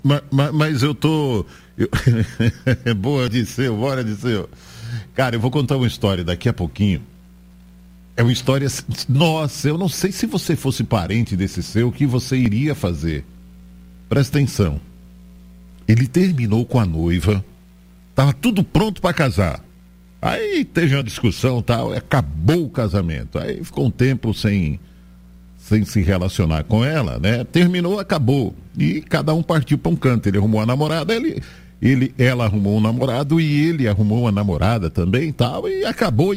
Mas eu tô... Boa, Disseu, bora, Disseu. Cara, eu vou contar uma história daqui a pouquinho. É uma história... Nossa, eu não sei se você fosse parente desse seu, o que você iria fazer. Presta atenção. Ele terminou com a noiva, tava tudo pronto para casar. Aí teve uma discussão e tal, acabou o casamento. Aí ficou um tempo sem se relacionar com ela, né? Terminou, acabou. E cada um partiu para um canto. Ele arrumou a namorada, ela arrumou um namorado e ele arrumou uma namorada também e tal. E acabou.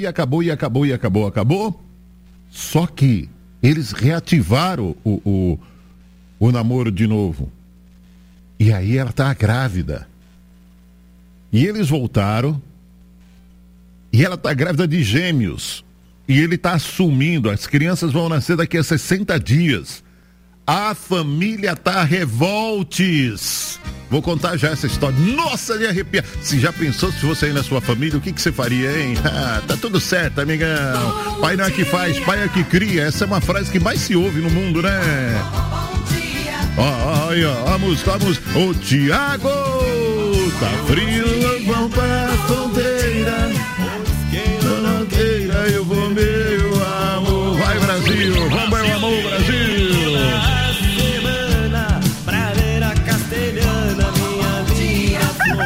Só que eles reativaram o namoro de novo. E aí ela tá grávida. E eles voltaram. E ela tá grávida de gêmeos. E ele tá assumindo, as crianças vão nascer daqui a 60 dias. A família tá revoltes. Vou contar já essa história. Nossa, de arrepiar. Se já pensou se fosse aí na sua família, o que você faria, hein? Tá tudo certo, amigão. Pai não é que faz, pai é que cria. Essa é uma frase que mais se ouve no mundo, né? Olha, a música. Ô, Tiago, tá frio, vamos pra fronteira. Eu vou, meu amor. Vai, Brasil, vamos, meu amor, Brasil. Semana pra ver a castelhana, minha linda flor.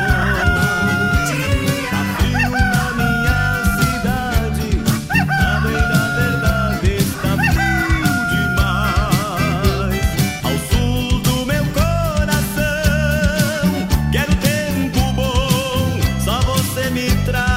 Tá frio na minha cidade, a bem da verdade está frio demais. Ao sul do meu coração, quero tempo bom, só você me traz.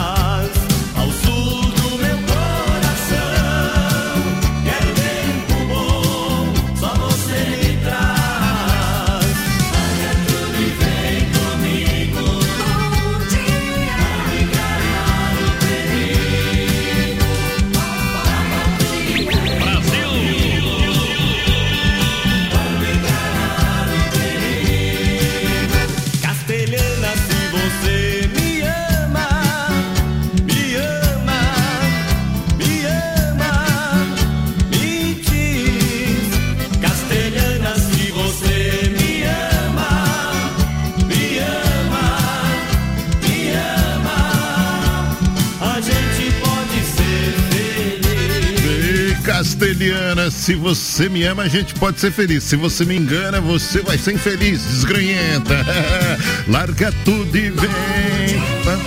Castelhana, se você me ama, a gente pode ser feliz. Se você me engana, você vai ser infeliz, desgranhenta. Larga tudo e vem.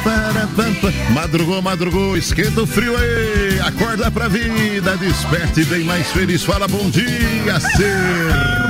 Madrugou, esquenta o frio aí. Acorda pra vida, desperte e bem mais feliz. Fala bom dia, ser.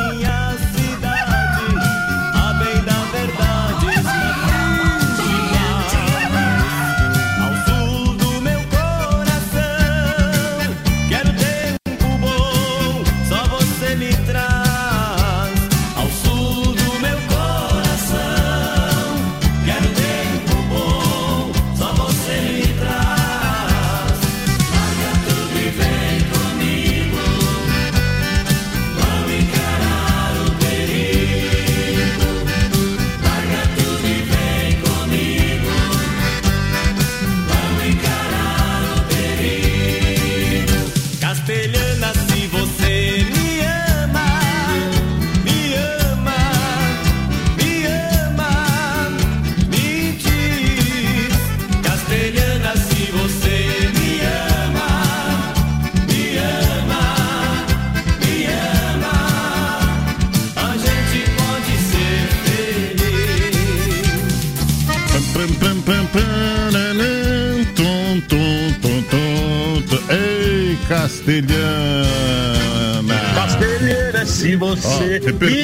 Castelhana, se você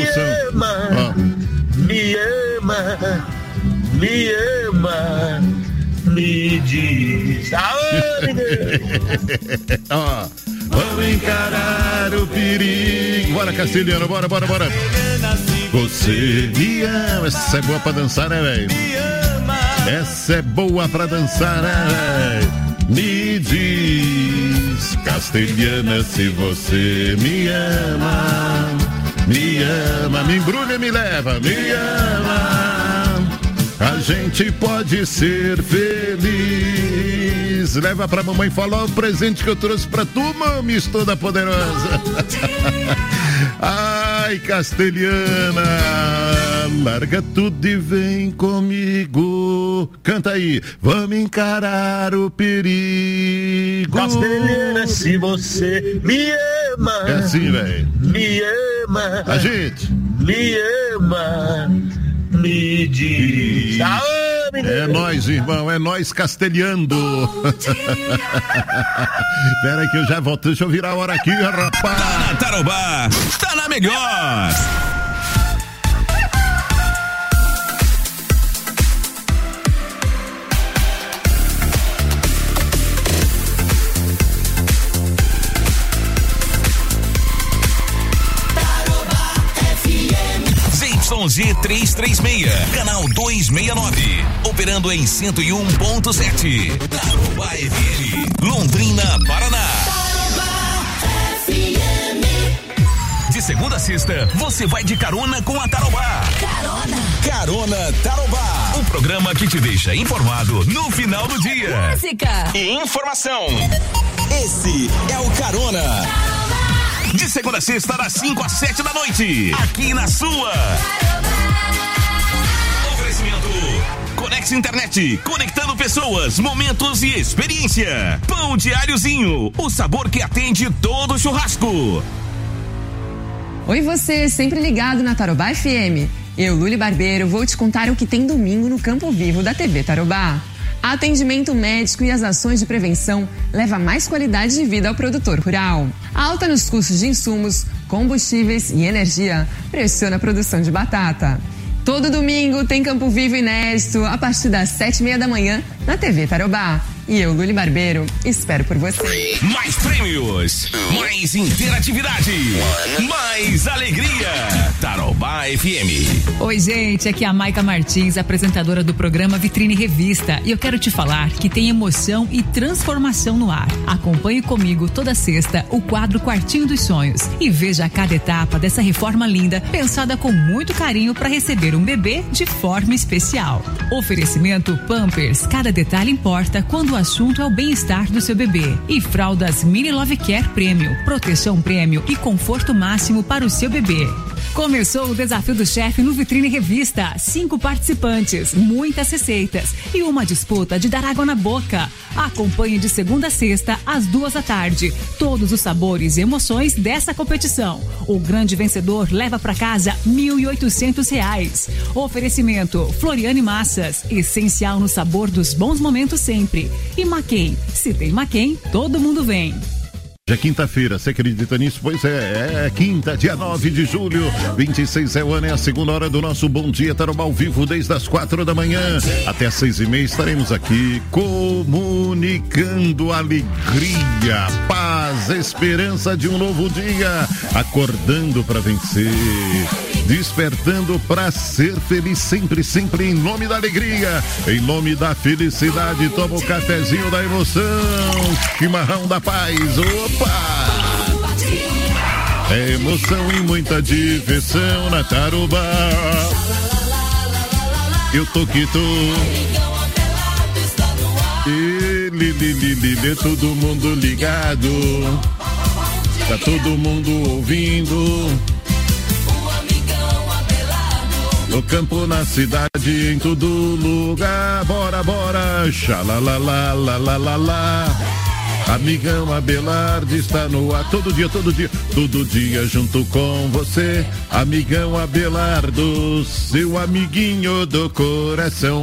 me ama, me diz. Vamos encarar o perigo. Bora, Castelhana, bora. Você me ama. Essa é boa pra dançar, né, velho? Essa é boa pra dançar, né, velho? Me diz, castelhana, se você me ama, me embrulha e me leva, me ama. A A gente pode ser feliz. Leva pra mamãe falar o presente que eu trouxe pra tu, mames, toda poderosa. Ai, castelhana, larga tudo e vem comigo. Canta aí. Vamos encarar o perigo. Castelhana, se você me ama. É assim, velho. Me ama. A gente. Me ama. Me diz. É nós, irmão, é nós castelhando. Pera aí que eu já volto, deixa eu virar a hora aqui, rapaz. Tá na Tarobá, tá na melhor. ZYG 336, canal 269, operando em 101.7. Tarobá FM, Londrina, Paraná. De segunda a sexta, você vai de carona com a Tarobá. Carona Tarobá. Um programa que te deixa informado no final do dia. Música e informação. Esse é o Carona. De segunda a sexta, das 5 às 7 da noite. Aqui na sua. Oferecimento Conex Internet, conectando pessoas, momentos e experiência. Pão Diáriozinho, o sabor que atende todo churrasco. Oi você, sempre ligado na Tarobá FM. Eu, Luli Barbeiro, vou te contar o que tem domingo no Campo Vivo da TV Tarobá. Atendimento médico e as ações de prevenção levam mais qualidade de vida ao produtor rural. A alta nos custos de insumos, combustíveis e energia pressiona a produção de batata. Todo domingo tem Campo Vivo inédito a partir das 7:30 da manhã na TV Tarobá. E eu, Luli Barbeiro, espero por você. Mais prêmios, mais interatividade, mais alegria. Tarobá FM. Oi, gente, aqui é a Maica Martins, apresentadora do programa Vitrine Revista. E eu quero te falar que tem emoção e transformação no ar. Acompanhe comigo toda sexta o quadro Quartinho dos Sonhos e veja cada etapa dessa reforma linda, pensada com muito carinho para receber um bebê de forma especial. Oferecimento Pampers, cada detalhe importa quando o assunto é o bem-estar do seu bebê. E fraldas Mini Love Care Premium, proteção prêmio e conforto máximo para o seu bebê. Começou o desafio do chefe no Vitrine Revista. 5 participantes, muitas receitas e uma disputa de dar água na boca. Acompanhe de segunda a sexta às 14h, todos os sabores e emoções dessa competição. O grande vencedor leva para casa R$1.800. Oferecimento Floriane Massas, essencial no sabor dos bons momentos sempre. E Maquem, se tem Maquem, todo mundo vem. Já é quinta-feira, você acredita nisso? Pois é quinta, dia 9 de julho, 26 é o ano, é a segunda hora do nosso Bom Dia Tarobá ao vivo, desde as 4 da manhã até as 6:30 estaremos aqui comunicando alegria, paz, esperança de um novo dia, acordando para vencer, despertando para ser feliz sempre, sempre em nome da alegria, em nome da felicidade. Toma o cafezinho da emoção, chimarrão da paz. Opa! É emoção e muita diversão na Tarobá. Eu tô que tô. Todo mundo ligado. Tá todo mundo ouvindo. No campo, na cidade, em todo lugar. Bora, bora. Xalalalalalalala. Amigão Abelardo está no ar todo dia junto com você. Amigão Abelardo, seu amiguinho do coração.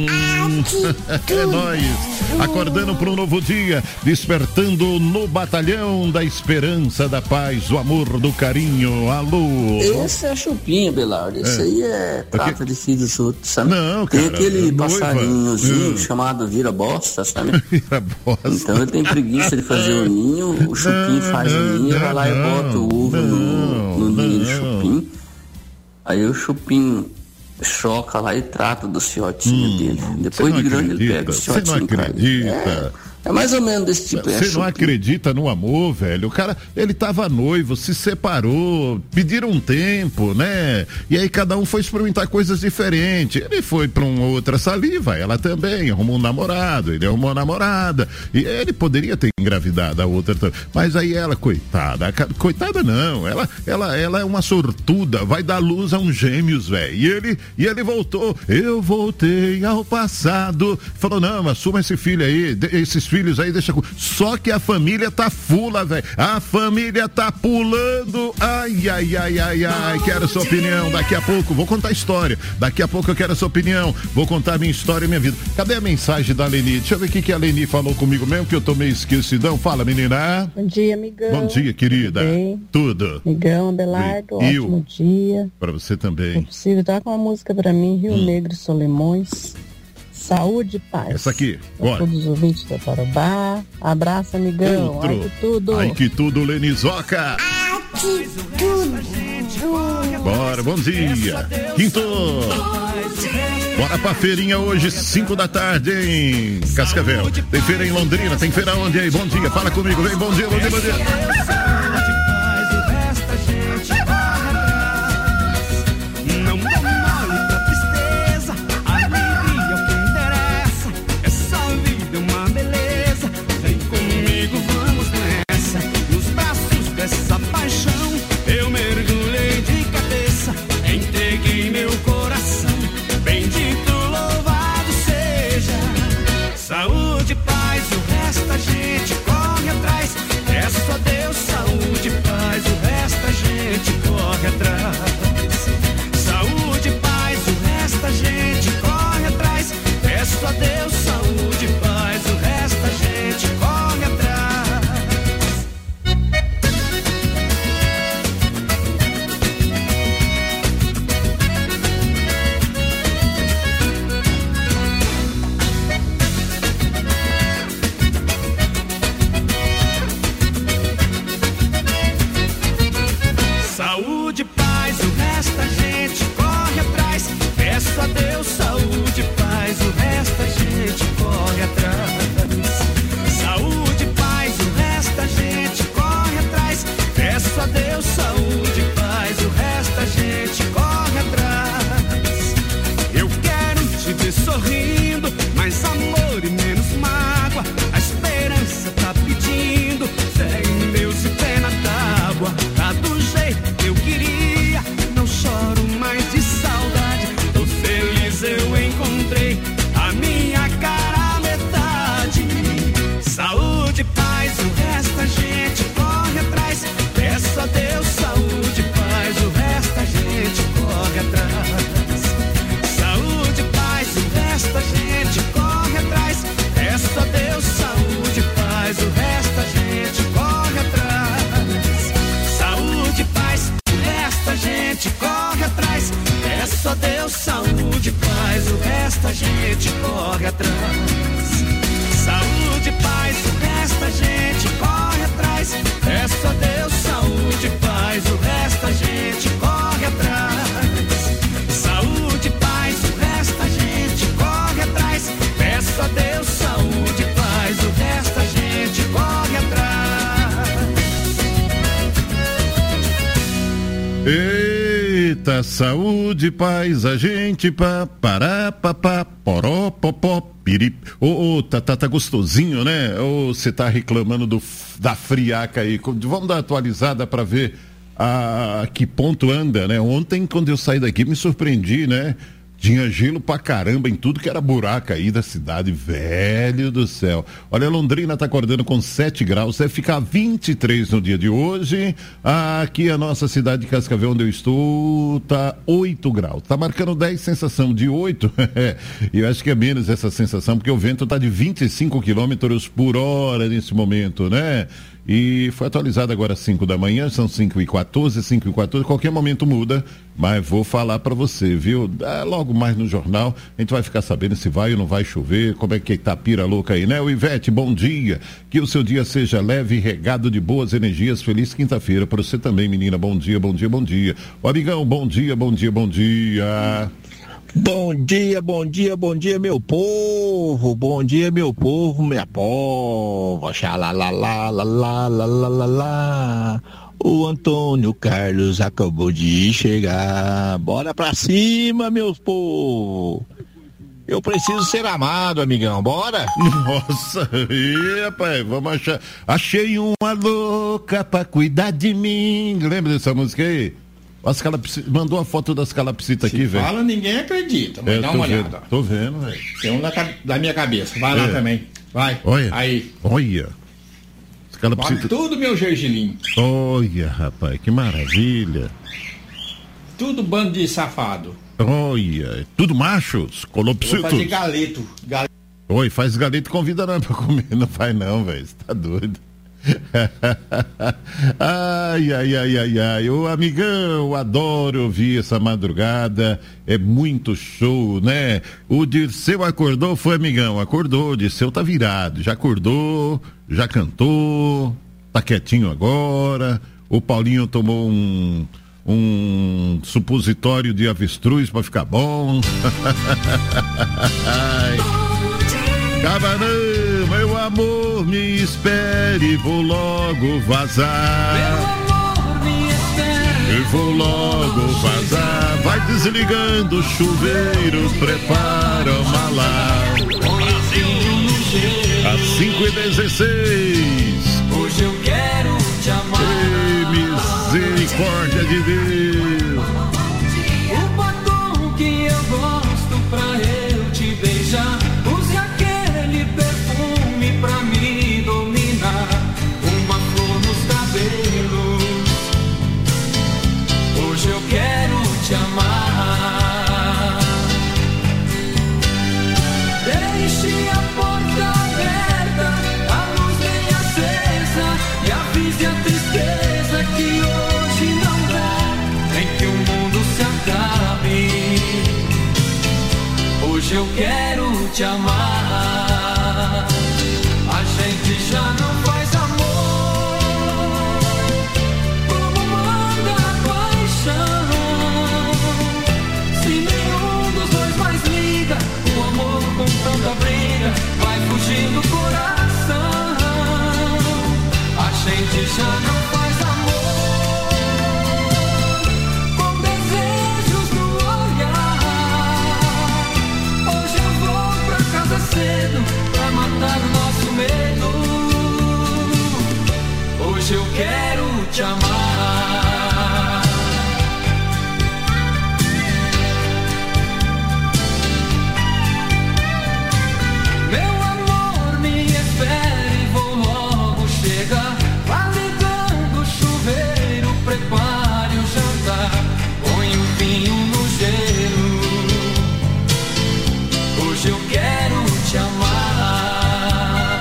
É nóis, acordando para um novo dia, despertando no batalhão da esperança, da paz, do amor, do carinho. Alô? Esse é chupinha, Abelardo. Esse aí é prata de filho dos outros, sabe? Não, cara. Tem aquele passarinhozinho chamado vira-bosta, sabe? Vira-bosta. Então ele tem preguiça de fazer o ninho, o chupim faz o ninho, vai lá e bota o ovo no ninho do chupim. Aí o chupim choca lá e trata do fiotinho dele. Depois de grande ele pega o fiotinho. Você não acredita? É mais ou menos desse tipo. Você não acredita no amor, velho? O cara, ele tava noivo, se separou, pediram um tempo, né? E aí cada um foi experimentar coisas diferentes. Ele foi pra uma outra saliva, ela também arrumou um namorado, ele arrumou uma namorada. E ele poderia ter engravidado a outra também. Mas aí ela, coitada não, ela é uma sortuda, vai dar luz a uns gêmeos, velho. E ele voltou, eu voltei ao passado. Falou, não, assuma esse filho aí, esses filhos aí, deixa. Só que a família tá fula, velho. A família tá pulando. Ai, quero a sua opinião. Daqui a pouco, vou contar a história. Daqui a pouco eu quero a sua opinião. Vou contar a minha história e minha vida. Cadê a mensagem da Leni? Deixa eu ver o que a Leni falou comigo mesmo, que eu tô meio esquecidão. Fala, menina. Bom dia, amigão. Bom dia, querida. Tudo. Amigão, Abelardo, ótimo dia. Pra você também. Se possível, toca uma música pra mim, Rio Negro e Solimões. Saúde e paz. Essa aqui, bora. Todos os ouvintes da Tarobá. Abraço, amigão. Ai que tudo. Ai que tudo, Lenizoca. Ai que tudo. Bora, bom dia. Quinto. Bora pra feirinha hoje, 5 da tarde, em Cascavel. Tem feira em Londrina, tem feira onde aí? Bom dia, fala comigo, vem, bom dia, bom dia, bom dia. Essa paixão, eu mergulhei de cabeça, entreguei meu coração, bendito, louvado seja. Saúde, paz, o resto a gente corre atrás, é só Deus, saúde, paz, o resto a gente corre atrás. Saúde, paz, o resto a gente corre atrás, é só Deus, saúde, paz, o resto a gente corre atrás. Saúde, paz, o resto a gente corre atrás. Peço a Deus saúde, paz, o resto a gente corre atrás. Saúde, paz, o resto a gente corre atrás. Peço a Deus saúde, paz, o resto a gente corre atrás. Eu quero te ver sorrindo, mais amor e menos mágoa. A esperança tá pedindo, fé em Deus e pé na tábua. Tá do jeito que eu queria, não choro mais de saudade. Tô feliz, eu encontrei a minha cara metade. Saúde, paz, o resto a gente corre atrás. Peço a Deus saúde, paz, o resto a gente corre atrás. Saúde, paz, o resto a gente corre atrás. Peço a Deus saúde, paz, o resto a gente corre atrás. Saúde, paz, o resto a gente corre atrás. Peço a Deus saúde, paz, o resto a gente corre atrás. Saúde, paz, o resto a gente corre atrás. Peço a Deus saúde, paz, o resto a gente corre atrás. Saúde, paz, o resto a gente corre atrás. Peço a Deus saúde, paz, o resto a gente corre atrás. Eita, saúde, paz, a gente pará, papá, poró, popó, pirip. Tá gostosinho, né? Ou você tá reclamando da friaca aí? Vamos dar uma atualizada pra ver a que ponto anda, né? Ontem, quando eu saí daqui, me surpreendi, né? Tinha gelo pra caramba em tudo que era buraco aí da cidade, velho do céu. Olha, Londrina tá acordando com 7 graus, deve ficar 23 no dia de hoje. Aqui a nossa cidade de Cascavel, onde eu estou, tá 8 graus. Tá marcando 10, sensação de 8. Eu acho que é menos essa sensação, porque o vento tá de 25 quilômetros por hora nesse momento, né? E foi atualizado agora às 5 da manhã, são 5h14, 5h14, qualquer momento muda, mas vou falar para você, viu? Logo mais no jornal, a gente vai ficar sabendo se vai ou não vai chover, como é que tá a pira louca aí, né? O Ivete, bom dia, que o seu dia seja leve e regado de boas energias, feliz quinta-feira para você também, menina, bom dia, bom dia, bom dia. O amigão, bom dia, bom dia, bom dia. Bom dia, meu povo. Bom dia, meu povo, minha pova. Xalalalalalalala. O Antônio Carlos acabou de chegar. Bora pra cima, meus povos. Eu preciso ser amado, amigão. Bora? Nossa, rapaz, vamos achar. Achei uma louca pra cuidar de mim. Lembra dessa música aí? Mandou a foto das calopsitas aqui, velho. Fala, ninguém acredita, mas dá uma olhada. Tô vendo, velho. Tem um da minha cabeça. Vai lá também. Vai. Olha. Aí. Olha. Vale tudo, meu gergelim. Olha, rapaz, que maravilha. Tudo bando de safado. Olha, tudo machos, colopsitos. Vou fazer galeto. Oi, faz galeto e convida não pra comer. Não faz não, velho, você tá doido. Ai, ô amigão, adoro ouvir essa madrugada, é muito show, né? O Dirceu acordou, foi amigão, acordou, o Dirceu tá virado, já acordou, já cantou, tá quietinho agora, o Paulinho tomou um supositório de avestruz pra ficar bom. Cabanã, meu amor, me espere, vou logo vazar. Meu amor, me espere, eu vou logo vazar. Vai desligando o chuveiro, prepara o malá. Às 5h16. Hoje eu quero te amar. Misericórdia de Deus. O batom que eu gosto pra eu te beijar. Use aquele perfume pra me dominar. Uma flor nos cabelos. Hoje eu quero te amar. Deixe a porta aberta, a luz bem acesa e avise a tristeza que hoje não dá, nem que o mundo se acabe. Hoje eu quero te amar. A gente já não faz amor como manda a paixão. Se nenhum dos dois mais liga, o amor com tanta briga vai fugir do coração. A gente já não faz amor com desejos no olhar. Hoje eu vou pra casa cedo pra matar o nosso medo. Hoje eu quero te amar. Meu amor, me espere, vou logo chegar. Vá ligando o chuveiro, prepare o jantar. Põe o vinho no gelo. Hoje eu quero te amar.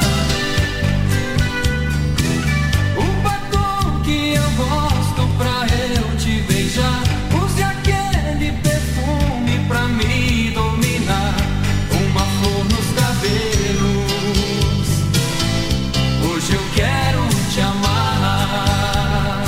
O batom que eu gosto pra eu te beijar. Use aquele perfume pra me dominar. Uma flor nos cabelos. Hoje eu quero te amar.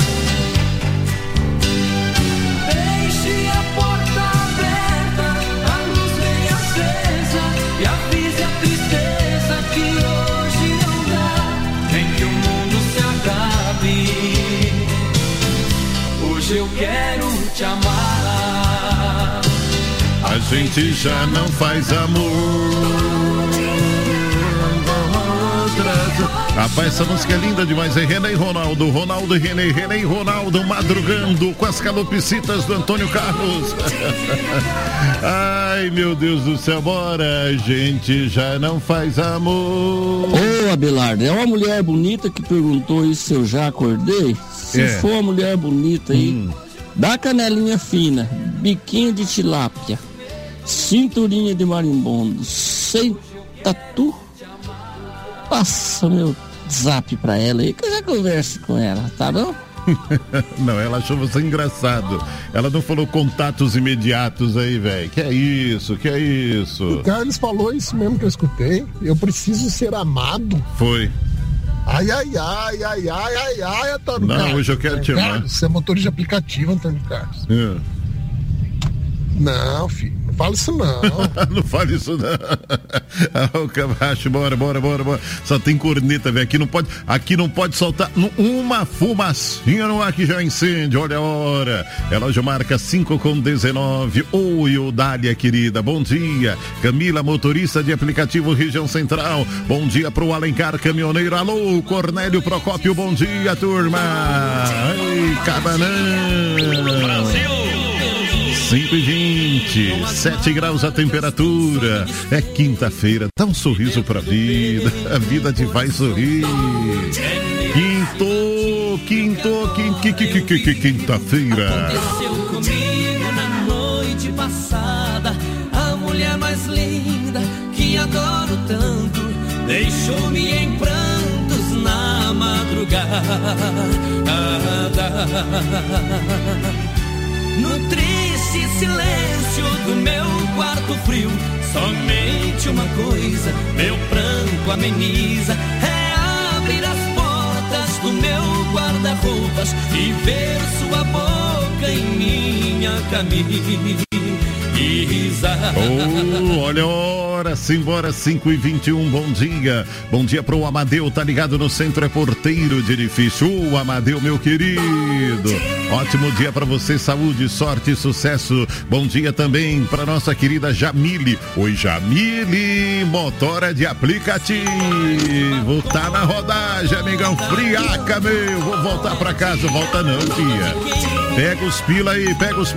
Deixe a porta aberta, a luz bem acesa e avise a tristeza que hoje não dá, nem que o mundo se acabe. Hoje eu quero te amar. A gente já não faz amor. Rapaz, essa música é linda demais. É René e Ronaldo, Ronaldo e René, René e Ronaldo madrugando com as calopsitas do Antônio Carlos. Ai, meu Deus do céu, bora, a gente já não faz amor. Ô, Abelardo, é uma mulher bonita que perguntou isso se eu já acordei. Se for uma mulher bonita aí, dá canelinha fina, biquinho de tilápia, cinturinha de marimbondo, sem tatu, passa meu zap pra ela aí que eu já converso com ela, tá bom? Não, ela achou você engraçado. Ela não falou contatos imediatos aí, velho. Que é isso? O Carlos falou isso mesmo que eu escutei. Eu preciso ser amado. Foi. Ai, Antônio Carlos. Não, hoje eu quero te amar. Carlos, você é motorista de aplicativo, Antônio Carlos. Não, filho, não fala isso não. Não fale isso não. O Camacho, bora. Só tem corneta, velho. Aqui não pode soltar uma fumacinha no ar que já incende. Olha a hora. Relógio marca 5:19. Oi, Odália, querida. Bom dia. Camila, motorista de aplicativo Região Central. Bom dia pro Alencar, caminhoneiro. Alô, Cornélio Procópio. Bom dia, turma. Ei, Cabanã. Brasil. 5:20, 7 graus a temperatura. É quinta-feira, dá um sorriso pra vida. A vida te vai sorrir. Quinta-feira. Aconteceu comigo na noite passada. A mulher mais linda que adoro tanto deixou-me em prantos na madrugada. No triste silêncio do meu quarto frio, somente uma coisa meu pranto ameniza: é abrir as portas do meu guarda-roupas e ver sua boca em minha camisa. Oh, olha a hora, simbora, 5:21, bom dia pro Amadeu, tá ligado no centro, é porteiro de edifício. O Amadeu, meu querido, ótimo dia pra você, saúde, sorte e sucesso. Bom dia também pra nossa querida Jamile. Oi, Jamile, motora de aplicativo, tá na rodagem, amigão, friaca, meu, vou voltar pra casa. Volta não, tia, pega os pila aí.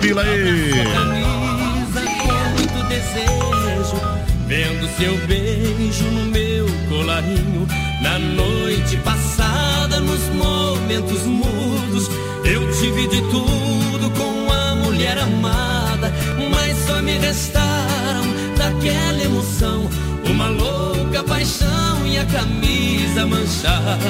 Desejo, vendo seu beijo no meu colarinho. Na noite passada, nos momentos mudos, eu tive de tudo com a mulher amada, mas só me restaram daquela emoção uma louca paixão e a camisa manchada.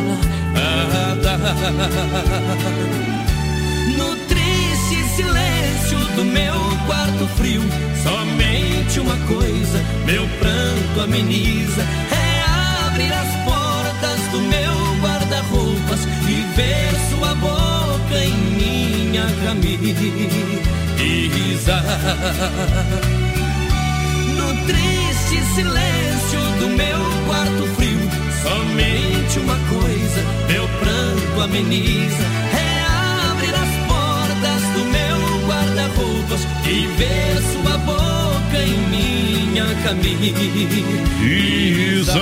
No triste silêncio do meu quarto frio, somente uma coisa meu pranto ameniza: é abrir as portas do meu guarda-roupas e ver sua boca em minha camisa. No triste silêncio do meu quarto frio, somente uma coisa meu pranto ameniza: é abrir as portas do meu guarda-roupas e ver sua boca em minha camisa.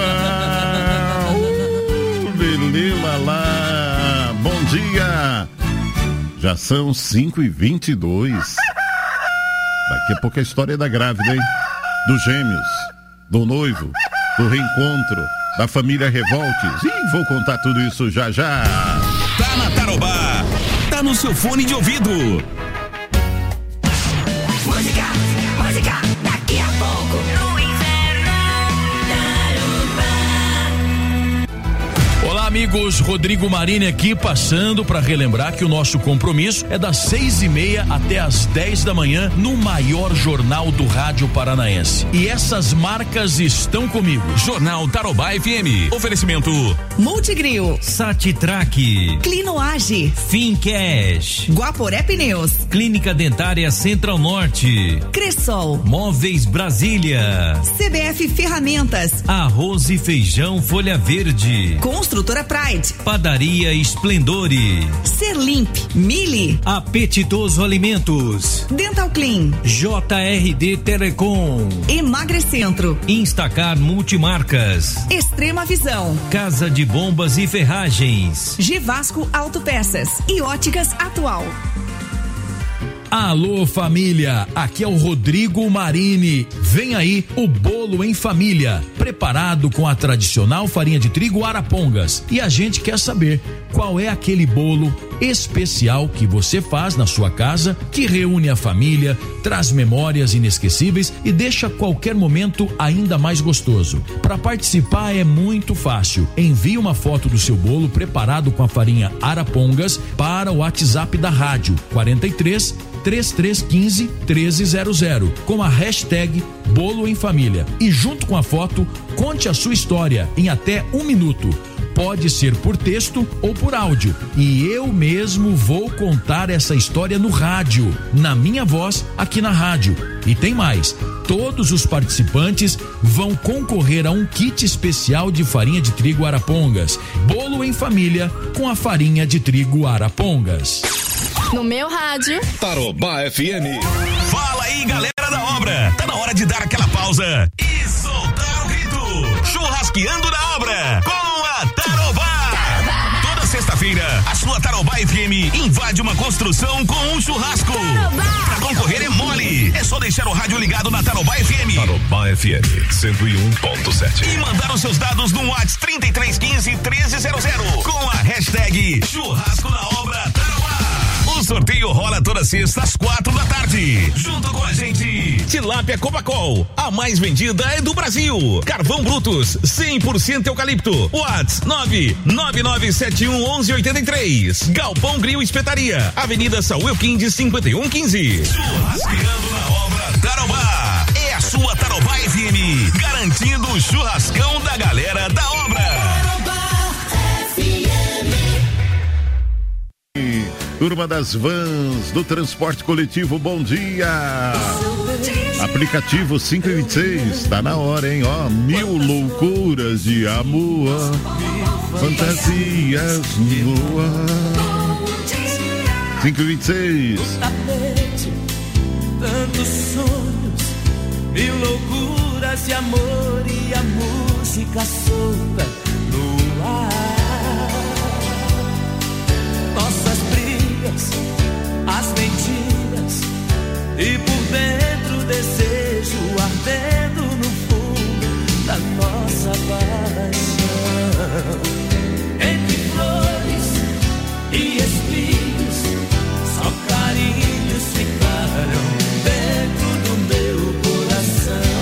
Beleza lá. Bom dia. Já são 5:22. Daqui a pouco a história é da grávida, hein? Dos gêmeos, do noivo, do reencontro, da família Revoltes. E vou contar tudo isso já. Tá na Tarobá, tá no seu fone de ouvido. Música, daqui a pouco no inverno. Olá, amigos, Rodrigo Marini aqui, passando para relembrar que o nosso compromisso é das 6:30 até as 10 da manhã no maior jornal do rádio paranaense. E essas marcas estão comigo. Jornal Tarobá FM. Oferecimento Multigril, Satitrack, Clinoage, Fincash, Guaporé Pneus, Clínica Dentária Central Norte, Cressol, Móveis Brasília, CBF Ferramentas, Arroz e Feijão Folha Verde, Construtora Pride, Padaria Esplendore, Serlimp, Mili, Apetitoso Alimentos, Dental Clean, JRD Telecom, Emagrecentro, Instacar Multimarcas, Extrema Visão, Casa de Bombas e Ferragens, Gevasco Autopeças e Óticas Atual. Alô, família, aqui é o Rodrigo Marini. Vem aí o bolo em família, preparado com a tradicional farinha de trigo Arapongas. E a gente quer saber qual é aquele bolo especial que você faz na sua casa, que reúne a família, traz memórias inesquecíveis e deixa qualquer momento ainda mais gostoso. Para participar é muito fácil. Envie uma foto do seu bolo preparado com a farinha Arapongas para o WhatsApp da rádio 43 3315 1300 com a hashtag Bolo em Família e junto com a foto conte a sua história em até 1 minuto. Pode ser por texto ou por áudio. E eu mesmo vou contar essa história no rádio, na minha voz, aqui na rádio. E tem mais, todos os participantes vão concorrer a um kit especial de farinha de trigo Arapongas. Bolo em família com a farinha de trigo Arapongas. No meu rádio. Tarobá FM. Fala aí, galera da obra. Tá na hora de dar aquela pausa e soltar o grito. Churrasqueando na obra com a Tarobá. Toda sexta-feira, a sua Tarobá FM invade uma construção com um churrasco. Pra concorrer é mole. É só deixar o rádio ligado na Tarobá FM. Tarobá FM 101.7. E mandar os seus dados no WhatsApp 3315-1300 com a hashtag Churrasco na Obra Tarobá. O sorteio rola toda sexta às 4 da tarde. Junto com a gente, Tilápia Copacol, a mais vendida é do Brasil. Carvão Brutus, 100% eucalipto. Whats 999711183. Galpão Grill Espetaria, Avenida Saúl Quindes 5115. Churrasqueando na obra Tarobá. É a sua Tarobá FM, garantindo o churrascão da galera da obra. Turma das vans do transporte coletivo, bom dia. Aplicativo 526, tá na hora, hein? Ó, 1000 loucuras de amor, fantasias no ar. 526. Tantos sonhos, 1000 loucuras de amor e a música solta no ar. Nossas brigas, as mentiras e por dentro o desejo ardendo no fundo da nossa paixão. Entre flores e espinhos, só carinhos ficaram dentro do meu coração.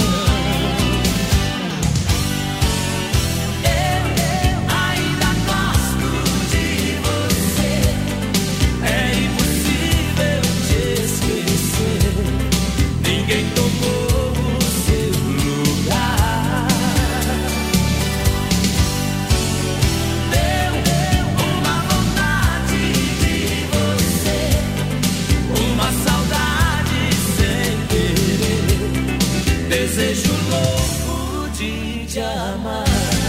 Desejo louco de te amar.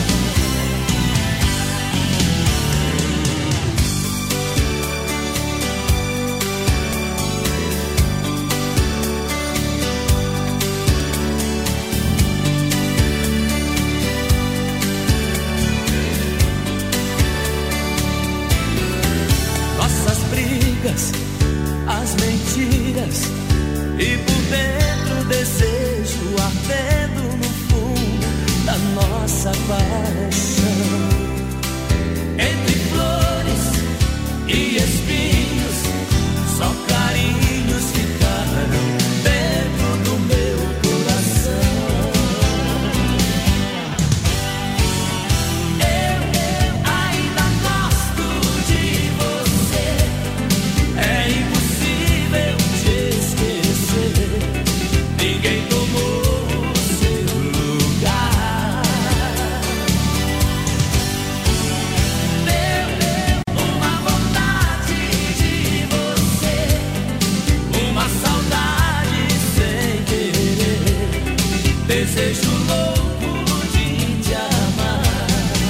Nossas brigas, as mentiras e por dentro o desejo ardendo no fundo da nossa paixão. Entre flores e espinhos, só carinhos ficaram dentro do meu coração. Eu ainda gosto de você, é impossível te esquecer. Ninguém tomou o seu lugar. Deu uma vontade de você, uma saudade sem querer. Desejo louco de te amar.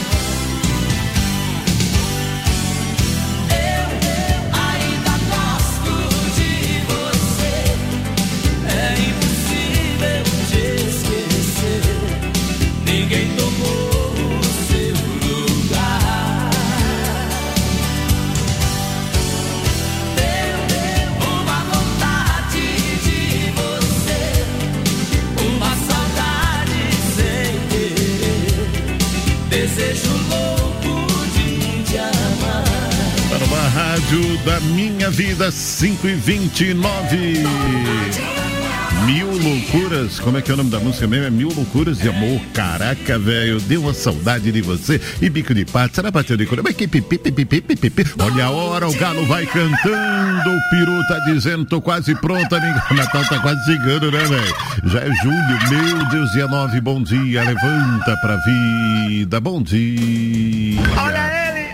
Eu ainda gosto de você, é impossível te esquecer. Ninguém tomou o seu lugar. Deu uma vontade de você, uma saudade sem querer. Desejo louco de te amar. Tá numa rádio da minha vida, 5h29. Mil Loucuras, como é que é o nome da música mesmo? É Mil Loucuras de Amor. Caraca, velho, deu uma saudade de você. E Bico de Pato, será bateu de cor? Olha a hora, o galo vai cantando, o peru tá dizendo, tô quase pronta, o Natal tá quase chegando, né, velho? Já é julho, meu Deus, dia 9, bom dia, levanta pra vida, bom dia. Olha ele!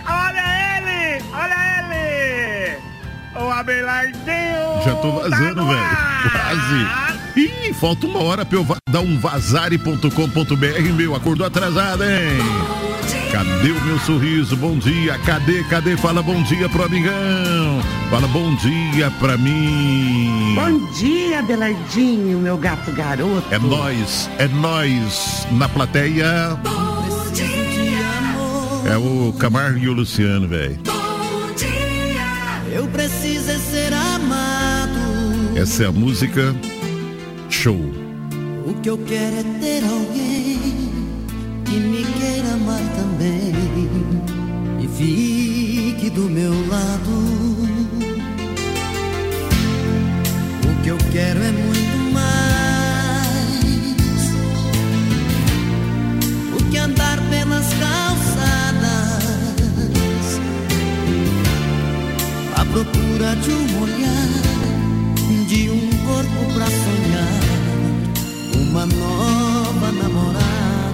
O Abelardinho! Já tô vazando, velho, quase. Ih, falta uma hora pra eu dar um vazare.com.br, meu, acordou atrasado, hein? Cadê o meu sorriso? Bom dia, cadê? Fala bom dia pro amigão. Fala bom dia pra mim. Bom dia, Abelardinho, meu gato garoto. É nóis. Na plateia. Bom dia, amor. É o Camargo e o Luciano, velho. Bom dia, eu preciso ser amado. Essa é a música Show. O que eu quero é ter alguém que me queira amar também e fique do meu lado. O que eu quero é muito mais do que andar pelas calçadas à procura de um olhar, de um corpo pra sonhar uma nova namorada.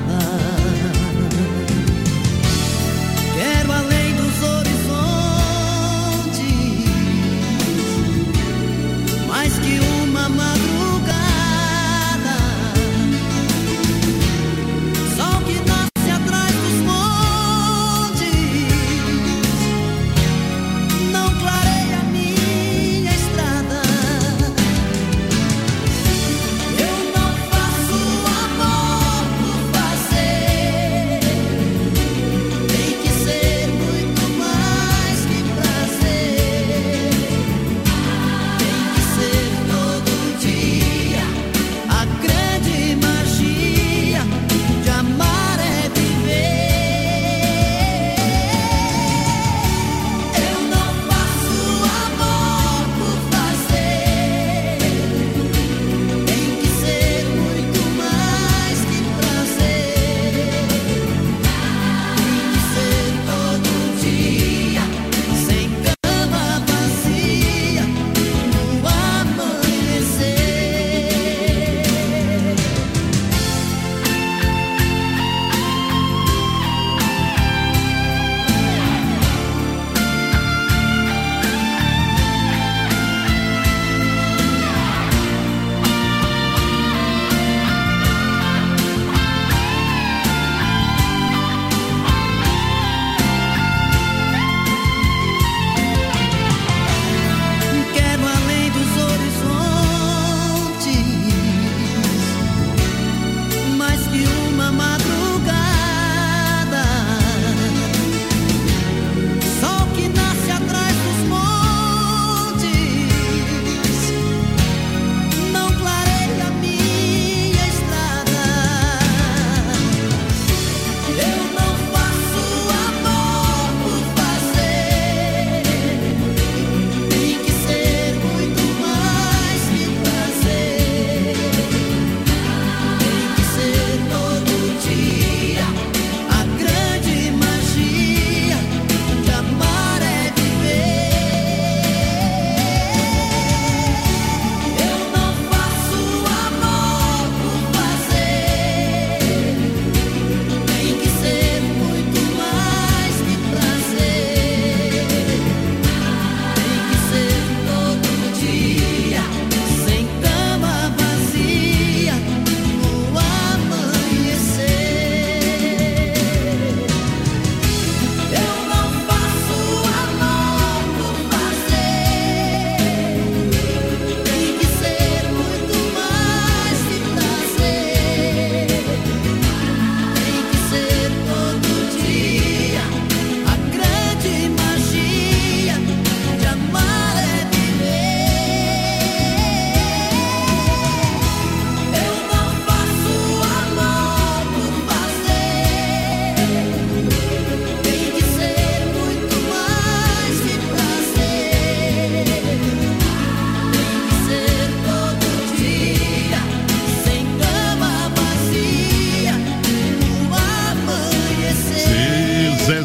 Quero além dos horizontes mais que uma madrugada.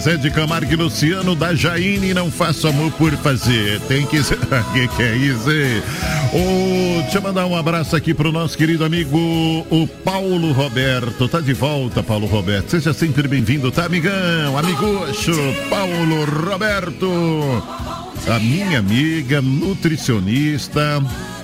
Zezé de Camargo e Luciano da Jaine, não faço amor por fazer. Tem que ser. que é isso, hein? Deixa eu mandar um abraço aqui pro nosso querido amigo, o Paulo Roberto. Tá de volta, Paulo Roberto. Seja sempre bem-vindo, tá, amigão? Amigucho, Paulo Roberto. A minha amiga, nutricionista,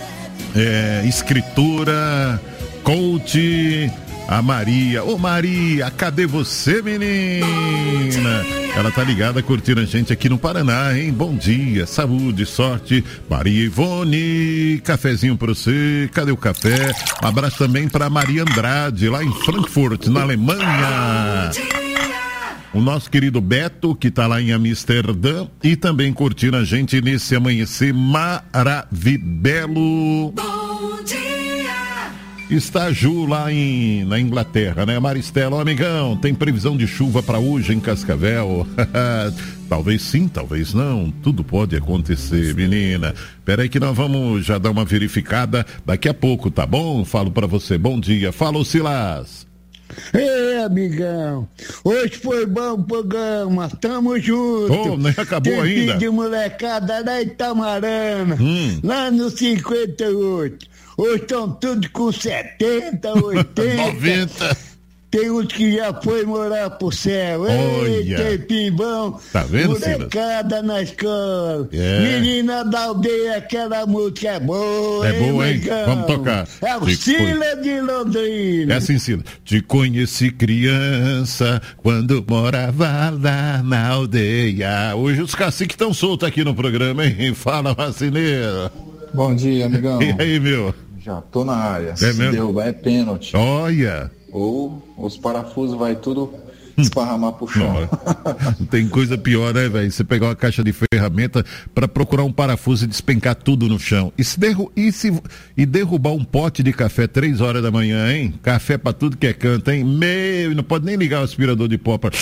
escritora, coach, a Maria. Ô Maria, cadê você, menina? Ela tá ligada, curtindo a gente aqui no Paraná, hein? Bom dia, saúde, sorte. Maria Ivone, cafezinho pra você. Cadê o café? Um abraço também pra Maria Andrade, lá em Frankfurt, na Alemanha. O nosso querido Beto, que tá lá em Amsterdã e também curtindo a gente nesse amanhecer maravilhoso. Bom dia! Está a Ju lá na Inglaterra, né? Maristela, ó, amigão, tem previsão de chuva para hoje em Cascavel? Talvez sim, talvez não, tudo pode acontecer, menina. Pera aí que nós vamos já dar uma verificada daqui a pouco, tá bom? Falo para você, bom dia. Fala, Silas. Amigão, hoje foi bom o programa, tamo junto. Nem acabou ainda. De molecada lá em Itamarana, lá no 58. Hoje estão todos com 70, 80. 90. Tem uns que já foi morar pro céu. Ei, tempinho bom. Tá vendo, molecada Silas? Na escola. Menina da aldeia, aquela música é boa. É boa, hein? Vamos tocar. É o Silas de Londrina. É assim, Silas. Te conheci criança quando morava lá na aldeia. Hoje os caciques estão soltos aqui no programa, hein? Fala, Marcineiro. Bom dia, amigão. E aí, meu? Já tô na área. Se derrubar é pênalti. Olha. Ou os parafusos vai tudo esparramar pro chão. Não tem coisa pior, né, velho? Você pegar uma caixa de ferramenta pra procurar um parafuso e despencar tudo no chão. E derrubar um pote de café 3 horas da manhã, hein? Café pra tudo que é canto, hein? Não pode nem ligar o aspirador de pó pra...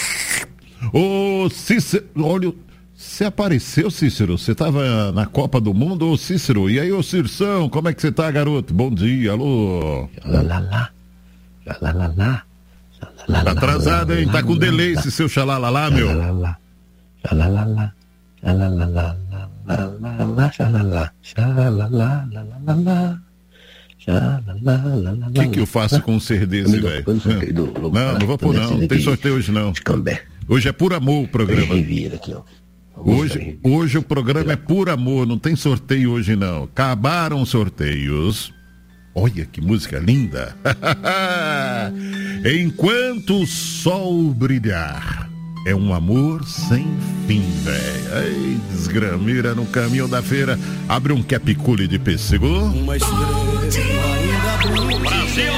Cícero, olha... Você apareceu, Cícero? Você tava na Copa do Mundo, ô Cícero? E aí, ô Cirção, como é que você tá, garoto? Bom dia, alô? Tá atrasado, hein? Tá com delay esse seu xalalala, meu. O que eu faço com um ser desse, velho? Não vou pôr não tem sorteio hoje não. Hoje é por amor o programa. Hoje o programa é por amor, não tem sorteio hoje não. Acabaram os sorteios. Olha que música linda. Enquanto o sol brilhar, é um amor sem fim, velho. Desgrameira no caminho da feira. Abre um capicule de pêssego. Uma estrela ainda Brasil.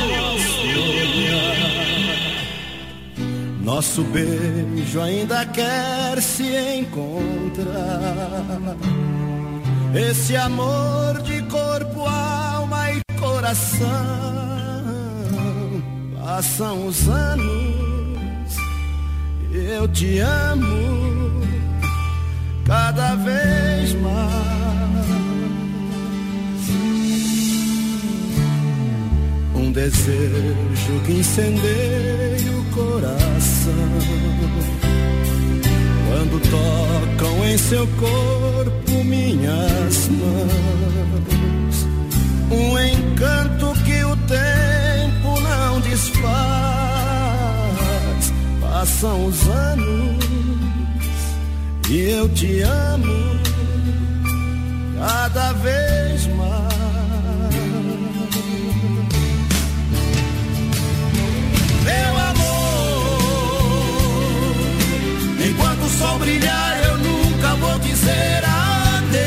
Nosso beijo ainda quer se encontrar. Esse amor de corpo, alma e coração. Passam os anos, eu te amo cada vez mais. Um desejo que incendeia o coração quando tocam em seu corpo minhas mãos. Um encanto que o tempo não desfaz. Passam os anos e eu te amo cada vez mais. Meu amor, enquanto o sol brilhar eu nunca vou dizer adeus.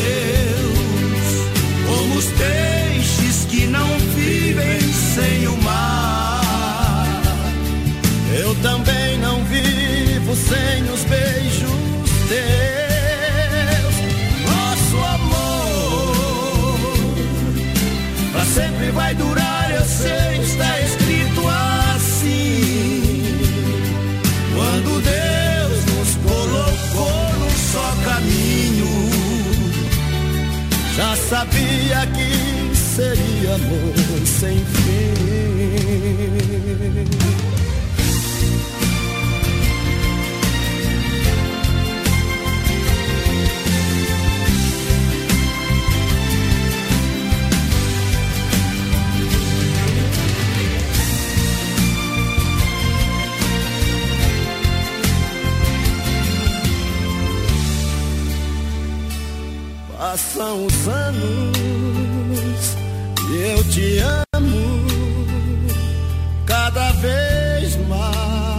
Como os peixes que não vivem sem o mar, eu também não vivo sem os beijos teus. Nosso amor pra sempre vai durar, eu sei, está escrito assim. Quando Deus nos colocou num só caminho, já sabia que seria amor sem fim. passam os anos e eu te amo cada vez mais.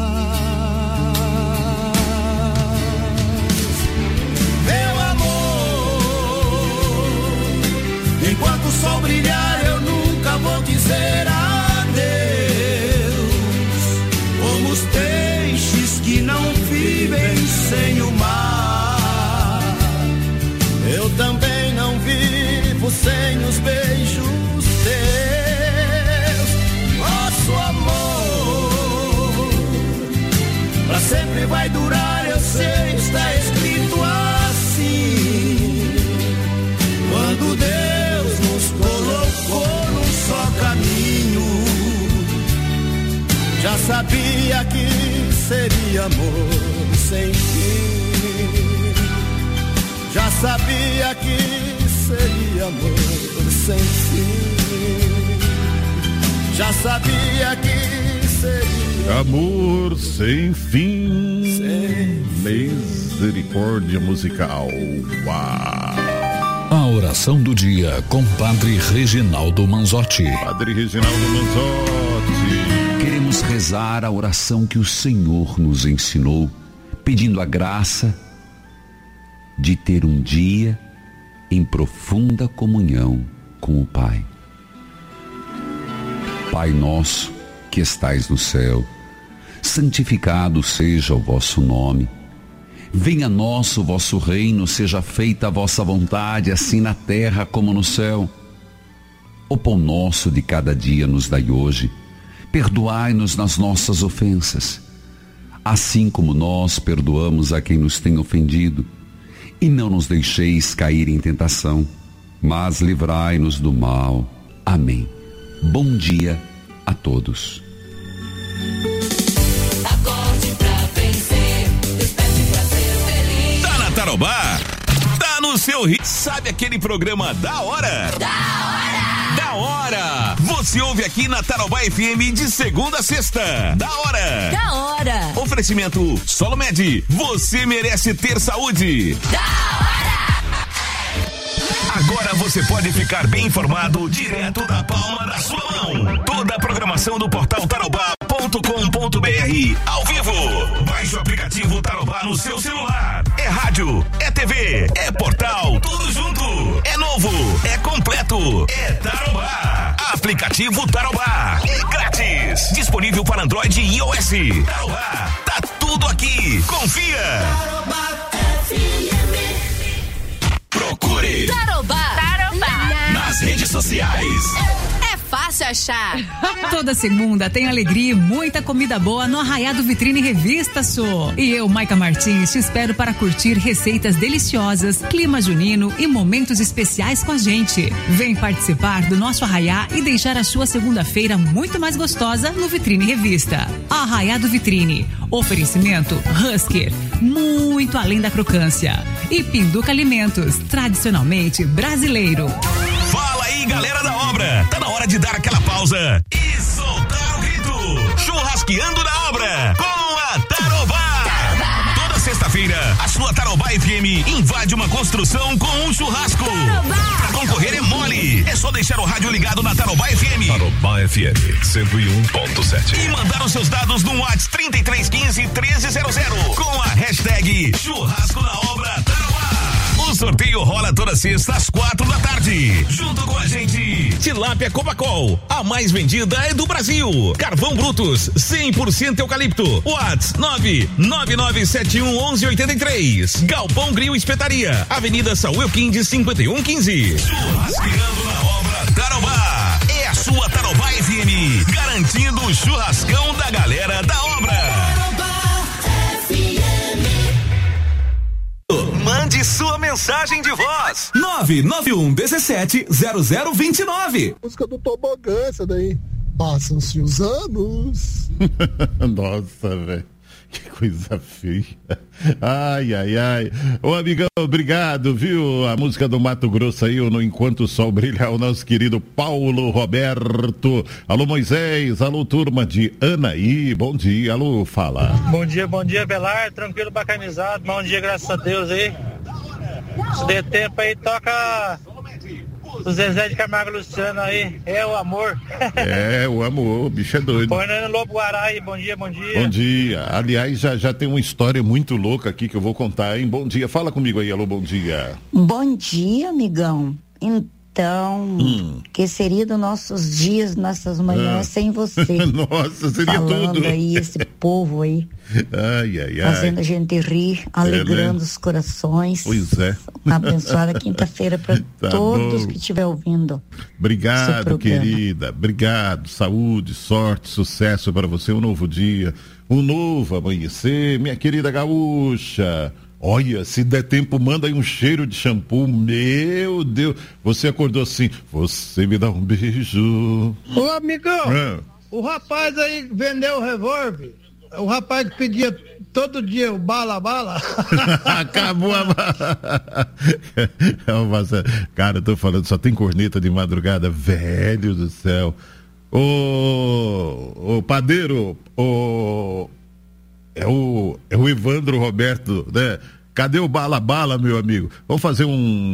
Meu amor, enquanto o sol brilhar eu nunca vou dizer adeus, como os peixes que não vivem sem o mar. Eu também não vivo sem os beijos teus. Nosso amor pra sempre vai durar, eu sei, está escrito assim. Quando Deus nos colocou num só caminho, já sabia que seria amor sem fim. Já sabia que seria amor sem fim. Já sabia que seria amor sem fim. Misericórdia musical. Uau. A oração do dia com Padre Reginaldo Manzotti. Padre Reginaldo Manzotti. Queremos rezar a oração que o Senhor nos ensinou, pedindo a graça de ter um dia em profunda comunhão com o Pai. Pai nosso que estais no céu, santificado seja o vosso nome. Venha a nós o vosso reino, seja feita a vossa vontade, assim na terra como no céu. O pão nosso de cada dia nos dai hoje. Perdoai-nos nas nossas ofensas, assim como nós perdoamos a quem nos tem ofendido. E não nos deixeis cair em tentação, mas livrai-nos do mal. Amém. Bom dia a todos. Acorde pra vencer, desperte pra ser feliz. Tá na Tarobá? Tá no seu ritmo. Sabe aquele programa da hora? Da hora! Da hora! Você ouve aqui na Tarobá FM de segunda a sexta. Da hora! Da hora! Oferecimento Solomed. Você merece ter saúde. Da hora! Agora você pode ficar bem informado direto da palma da sua mão. Toda a programação do portal tarobá.com.br ao vivo. Baixe o aplicativo Tarobá no seu celular. É rádio, é TV, é portal, tudo junto. É novo, é completo, é Tarobá. Aplicativo Tarobá. É grátis. Disponível para Android e iOS. Tarobá. Tá tudo aqui. Confia. Tarobá FM. Procure Tarobá. Nas redes sociais. É fácil achar. Toda segunda tem alegria e muita comida boa no Arraiado Vitrine Revista, sou. E eu, Maica Martins, te espero para curtir receitas deliciosas, clima junino e momentos especiais com a gente. Vem participar do nosso Arraiá e deixar a sua segunda-feira muito mais gostosa no Vitrine Revista. Arraiado Vitrine. Oferecimento Husker, muito além da crocância. E Pinduca Alimentos, tradicionalmente brasileiro. Fala aí, galera da obra. Tá na hora de dar aquela pausa e soltar o grito. Churrasqueando na obra com a Tarobá. Toda sexta-feira, a sua Tarobá FM invade uma construção com um churrasco. Pra concorrer é mole. É só deixar o rádio ligado na Tarobá FM. Tarobá FM 101.7. E mandar os seus dados no WhatsApp 3315-1300 com a hashtag Churrasco na Obra Tarobá. O sorteio rola toda sexta às 4 da tarde. Junto com a gente, Tilápia Cobacol, a mais vendida é do Brasil. Carvão Brutus, 100% eucalipto. Whats 999711183. Galpão Grill Espetaria, Avenida Saúl Quindes 5115. Churrasqueando na Obra Tarobá. É a sua Tarobá FM, garantindo o churrascão da galera da obra. Mande sua mensagem de voz. 991170029. Música do Tobogã, essa daí. Passam-se os anos. Nossa, velho. Que coisa feia. Ai, ai, ai. Ô, amigão, obrigado, viu? A música do Mato Grosso aí, no Enquanto o Sol Brilha, o nosso querido Paulo Roberto. Alô, Moisés. Alô, turma de Anaí. Bom dia. Alô, fala. Bom dia, Belar. Tranquilo, bacanizado. Bom dia, graças a Deus aí. Se der tempo aí, toca o Zezé de Camargo e Luciano aí. É o amor. É, o amor, o bicho é doido. Fernando Lobo Guará aí, bom dia, bom dia. Bom dia. Aliás, já tem uma história muito louca aqui que eu vou contar, hein? Bom dia. Fala comigo aí, alô, bom dia. Bom dia, amigão. Então, que seria dos nossos dias, nossas manhãs sem você? Nossa, seria falando tudo. Aí, esse povo aí. Ai. Fazendo a gente rir, alegrando né? os corações. Pois é. Uma abençoada quinta-feira para Tá todos bom. que estiver ouvindo. Obrigado, querida. Obrigado. Saúde, sorte, sucesso para você. Um novo dia, um novo amanhecer. Minha querida gaúcha. Olha, se der tempo, manda aí um cheiro de shampoo. Meu Deus. Você acordou assim. Você me dá um beijo. Ô, amigão, o rapaz aí vendeu o revólver. O rapaz que pedia todo dia o bala. Acabou a bala. Cara, eu tô falando, só tem corneta de madrugada. Velho do céu. Ô padeiro, é o Evandro Roberto, né? Cadê o bala, meu amigo? Vamos fazer